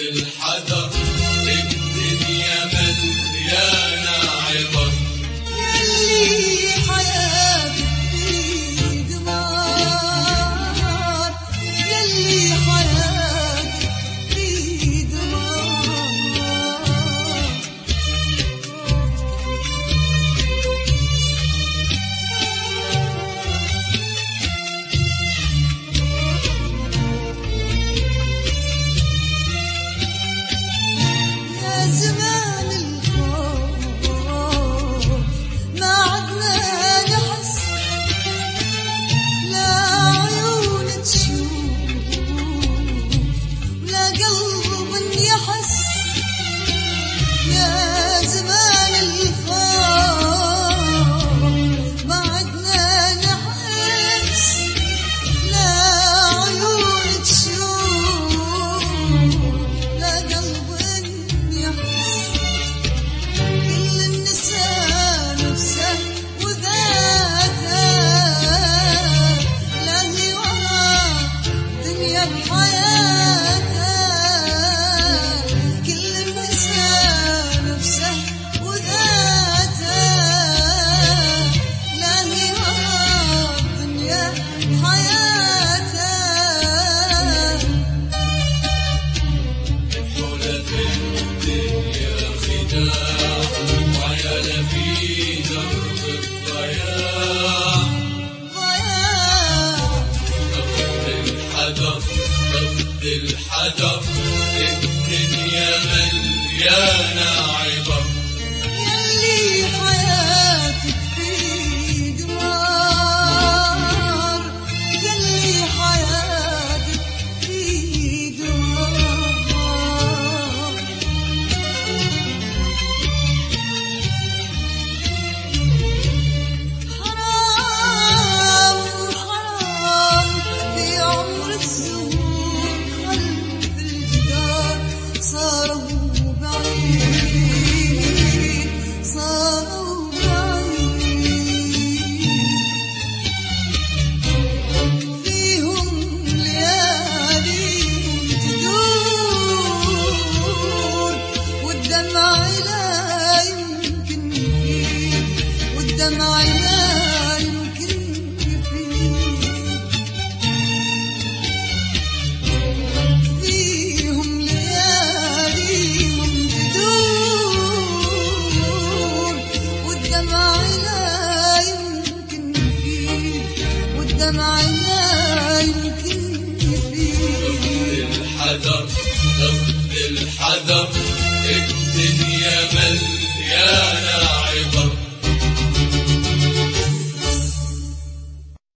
الحذر، الدنيا مليانة عبر. يلي حياتك في دمار، يلي حياتك في دمار. يا زمان الخوف ما عدنا نحس، لا عيون تشوف ولا قلب يحس. يا زمان الخوف ما عدنا نحس، لا عيون تشوف لا قلب يحس. كل النساء نفسه وذاته، لا هي ورا دنيا بحياته. كل النساء نفسه وذاته، لا هي ورا دنيا بحياته. حولة الدنيا خداع، وعيال في درب الضياع. ضياع خذ الحذر، خذ الحذر، الدنيا مليانة عبر. يلي حياتك في دمار، يلي حياتك في دمار. حرام حرام في عمر الزهور خلف الجدار، صاروا بعيد، صاروا بعيد. فيهم لياليهم تدور، والدمع لا يمكن يفيد، والدمع لا يمكن يفيد. فيهم لياليهم تدور، والدمع لا يمكن يفيد، والدمع لا يمكن يفيد. الحذر، خذ الحذر،